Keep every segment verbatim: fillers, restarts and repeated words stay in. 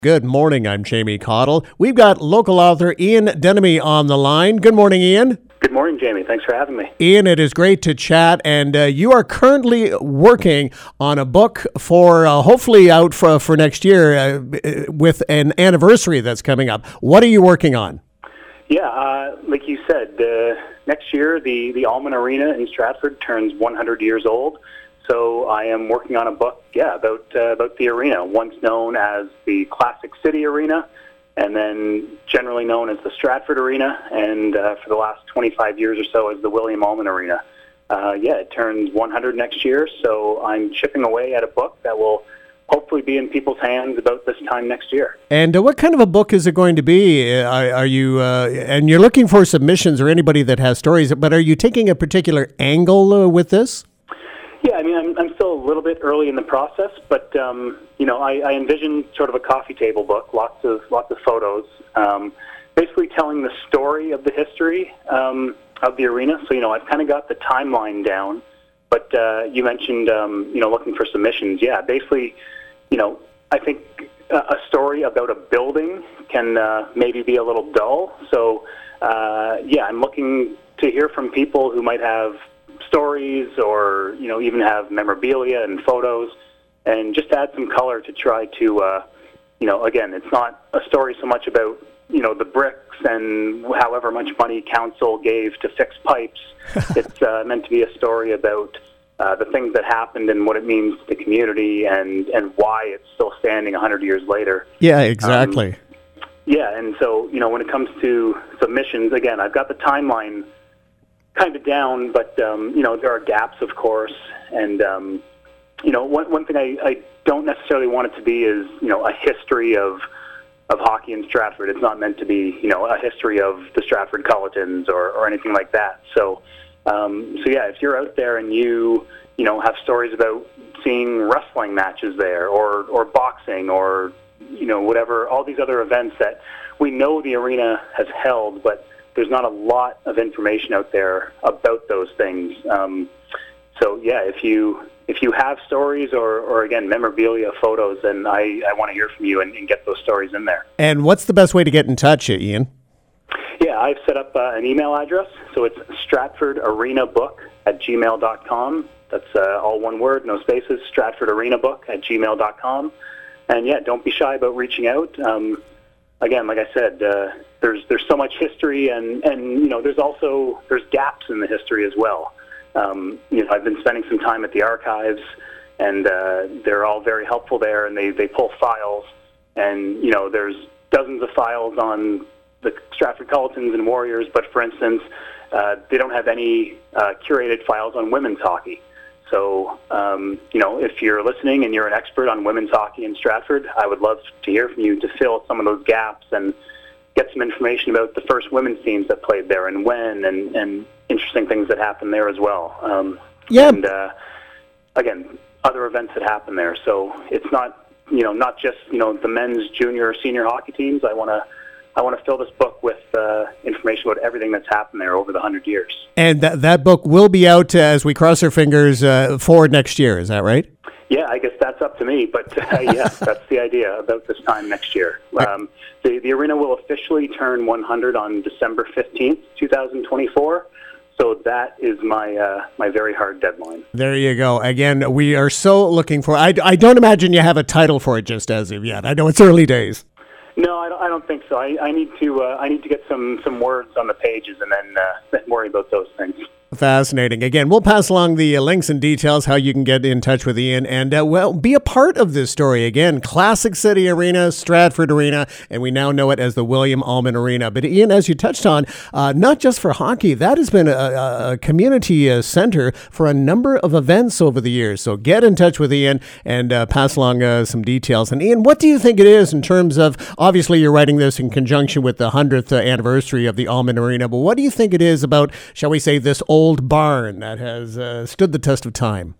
Good morning, I'm Jamie Cottle. We've got local author Ian Denemy on the line. Good morning, Ian. Good morning, Jamie. Thanks for having me. Ian, it is great to chat, and uh, you are currently working on a book for uh, hopefully out for, for next year uh, with an anniversary that's coming up. What are you working on? Yeah, uh, like you said, uh, next year the, the Allmand Arena in Stratford turns one hundred years old. So I am working on a book, yeah, about uh, about the arena, once known as the Classic City Arena, and then generally known as the Stratford Arena, and uh, for the last twenty-five years or so as the William Allmand Arena. Uh, yeah, it turns one hundred next year, so I'm chipping away at a book that will hopefully be in people's hands about this time next year. And uh, what kind of a book is it going to be? Uh, are, are you, uh, and you're looking for submissions or anybody that has stories, but are you taking a particular angle uh, with this? Yeah, I mean, I'm, I'm still a little bit early in the process, but um, you know, I, I envision sort of a coffee table book, lots of lots of photos, um, basically telling the story of the history um, of the arena. So you know, I've kind of got the timeline down. But uh, you mentioned um, you know, looking for submissions. Yeah, basically, you know, I think a, a story about a building can uh, maybe be a little dull. So uh, yeah, I'm looking to hear from people who might have stories or, you know, even have memorabilia and photos, and just add some color to try to, uh, you know, again, it's not a story so much about, you know, the bricks and however much money council gave to fix pipes. It's uh, meant to be a story about uh, the things that happened and what it means to the community and, and why it's still standing one hundred years later. Yeah, exactly. Um, yeah, and so, you know, when it comes to submissions, again, I've got the timeline kind of down, but um, you know, there are gaps, of course, and um, you know, one one thing I, I don't necessarily want it to be is, you know, a history of of hockey in Stratford. It's not meant to be, you know, a history of the Stratford Culletons or, or anything like that. So, um, so yeah, if you're out there and you you know have stories about seeing wrestling matches there, or or boxing, or you know, whatever, all these other events that we know the arena has held, but there's not a lot of information out there about those things. Um, so yeah, if you if you have stories or, or again, memorabilia, photos, then I, I want to hear from you and, and get those stories in there. And what's the best way to get in touch, Ian? Yeah, I've set up uh, an email address. So it's Stratford Arena Book at gmail dot com. That's uh, all one word, no spaces, Stratford Arena Book at gmail dot com. And yeah, don't be shy about reaching out. Um, again, like I said, uh, There's there's so much history, and, and you know, there's also there's gaps in the history as well. Um, you know, I've been spending some time at the archives, and uh, they're all very helpful there, and they, they pull files, and you know, there's dozens of files on the Stratford Culletons and Warriors, but for instance, uh, they don't have any uh, curated files on women's hockey. So, um, you know, if you're listening and you're an expert on women's hockey in Stratford, I would love to hear from you to fill some of those gaps and get some information about the first women's teams that played there and when, and, and interesting things that happened there as well. Um, yeah. And uh, again, other events that happen there. So it's not, you know, not just, you know, the men's, junior, or senior hockey teams. I want to, I want to fill this book with uh, information about everything that's happened there over the hundred years. And that that book will be out uh, as we cross our fingers uh, for next year. Is that right? Yeah, I guess that's up to me, but uh, yeah, that's the idea about this time next year. Um, the, the arena will officially turn one hundred on December fifteenth, twenty twenty-four, so that is my uh, my very hard deadline. There you go. Again, we are so looking for, I, I don't imagine you have a title for it just as of yet. I know it's early days. No, I don't, I don't think so. I, I need to uh, I need to get some, some words on the pages and then, uh, then worry about those things. Fascinating. Again, we'll pass along the uh, links and details how you can get in touch with Ian and, uh, well, be a part of this story. Again, Classic City Arena, Stratford Arena, and we now know it as the William Allmand Arena. But Ian, as you touched on, uh, not just for hockey, that has been a, a community uh, center for a number of events over the years. So get in touch with Ian and uh, pass along uh, some details. And Ian, what do you think it is in terms of, obviously you're writing this in conjunction with the one hundredth anniversary of the Allmand Arena, but what do you think it is about, shall we say, this old old barn that has uh, stood the test of time?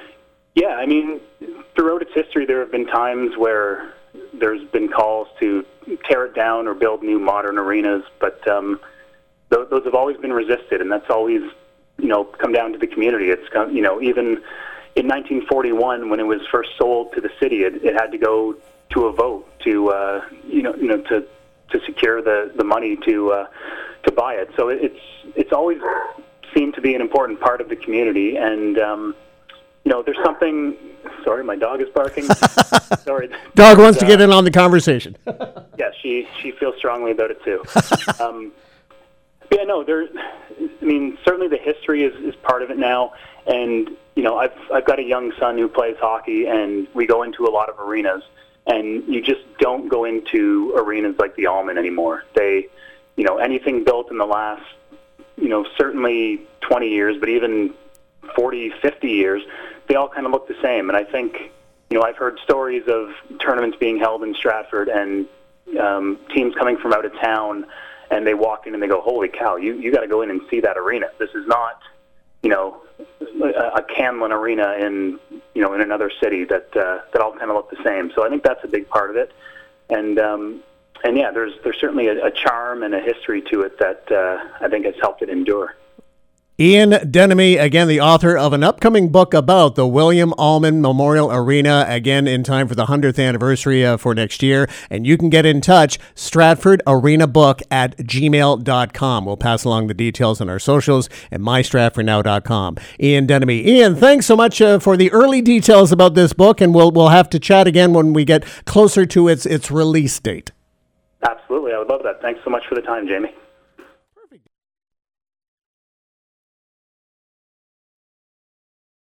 Yeah, I mean, throughout its history, there have been times where there's been calls to tear it down or build new modern arenas, but um, th- those have always been resisted, and that's always, you know, come down to the community. It's, you know, even in nineteen forty-one, when it was first sold to the city, it, it had to go to a vote to uh, you know you know to to secure the, the money to uh, to buy it. So it's it's always seemed to be an important part of the community, and um, you know there's something. Sorry, my dog is barking. Sorry, dog wants uh, to get in on the conversation. Yeah, she she feels strongly about it too. Um, yeah, no, there. I mean, certainly the history is, is part of it now, and you know, I've I've got a young son who plays hockey, and we go into a lot of arenas, and you just don't go into arenas like the Allman anymore. They, you know, anything built in the last, you know, certainly twenty years, but even forty, fifty years, they all kind of look the same. And I think, you know, I've heard stories of tournaments being held in Stratford and um, teams coming from out of town, and they walk in and they go, holy cow, you, you got to go in and see that arena. This is not, you know, a, a Canlin arena in, you know, in another city that uh, that all kind of look the same. So I think that's a big part of it. And, um, and yeah, there's there's certainly a, a charm and a history to it that uh, I think has helped it endure. Ian Denemy, again, the author of an upcoming book about the William Allman Memorial Arena, again, in time for the hundredth anniversary uh, for next year. And you can get in touch, Stratford Arena Book at gmail dot com. We'll pass along the details on our socials and my stratford now dot com. Ian Denemy. Ian, thanks so much uh, for the early details about this book, and we'll we'll have to chat again when we get closer to its its release date. Absolutely. I would love that. Thanks so much for the time, Jamie.